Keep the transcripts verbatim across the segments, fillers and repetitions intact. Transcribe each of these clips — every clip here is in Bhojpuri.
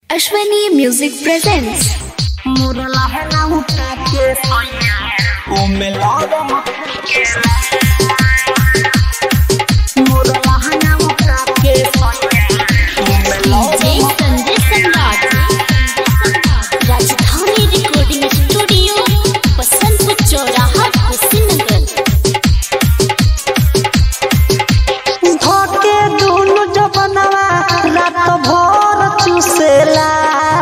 Ashwani Music presents Murala hela uta ke soya o melada ke Murala hela uta ke soya o melada Rajdhani recording studio Basantpur चौराहा कुशीनगर। धोके दुनु जबनवा रात भर चुसेला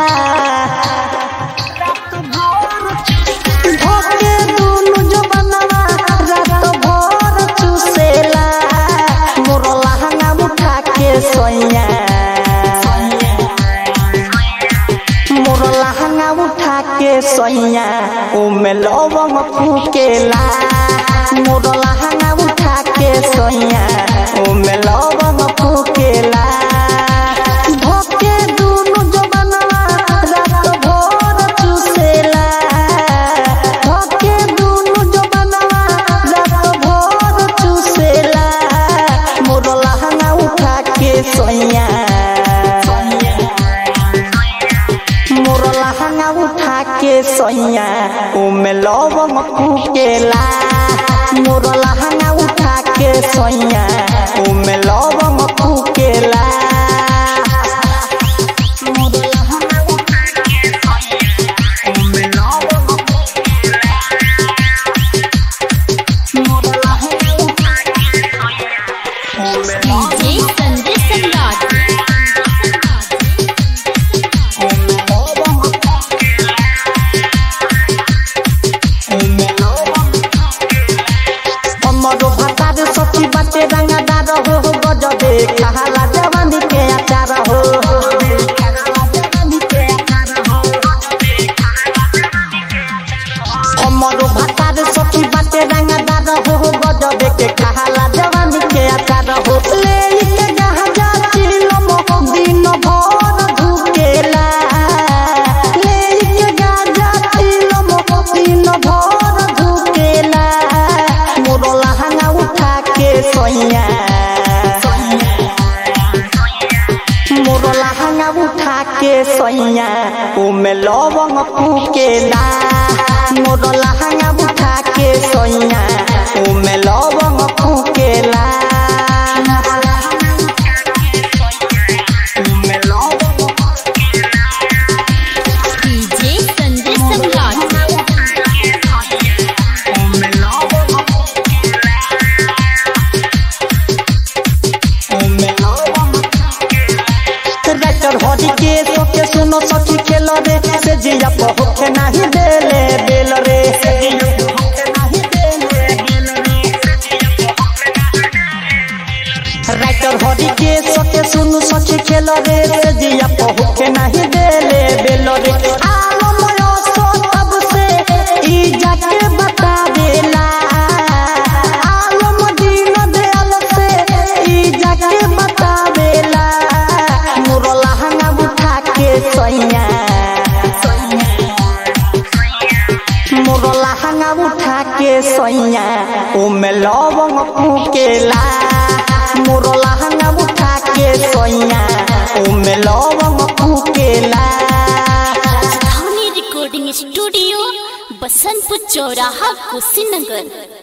धोके दुनु जबनवा रात भर चुसेला मोरला हंगा उठा के सोया मोरला हंगा उठा के सोया ओमे लवंग फूकेला मोरला हंगा उठा के सोया ओमे लवंग फूकेला धोके दुनु जबनवा रात भर चुसेला धोके दुनु जबनवा रात भर चुसेला मोरला हंगा उठा के सोया मोरला हंगा उठा के सोया ओमे लवंग फूकेला मोरला हंगा उठा के सोया ओमे लवंग फूकेला मोरला हंगा उठा के सोया ओमे लवंग फूकेला मोरला हंगा उठा के सोया ओमे डीजे संजय सम्राट हमरो भातार सखी बाटे रंगदार हो गजबे कहाला जवानी के आचार हो हमरो भातार सखी बाटे रंगदार हो गजबे के कहाला जवानी के आचार हो ले के जहाजा चिलो मो दिन भर धुकेला ले के जहाजा चिलो मो दिन भर धुकेला मोरला हंगा उठा के सोया मोरला हंगा उठा के सोया ओमे लवंग फूकेला मोरला हंगा उठा के सोया ओमे लवंग फूकेला ओमे लवंग डीजे संजय सम्राट ओमे लवंग ओमे लवंग ट्रैक्टर हरी के सोके सुनो सखी खेल रे से जिया पहुँचे नहीं देले बेल रे ट्रैक्टर हरी के सोके सुनो सखी खेल रे से जिया पहुँचे नहीं देले बेल रे आलो मयो सो तब से ई जाके बता देला आलो मदीना दयाल से ई जाके बता देला मोरला हंगा उठा के सोया मोरला हंगा उठा के सोया ओमे लवंग फूकेला मोरला हंगा उठा के सोया ओमे लवंग फूकेला राजधानी रिकॉर्डिंग स्टूडियो बसंतपुर चौराहा कुशीनगर।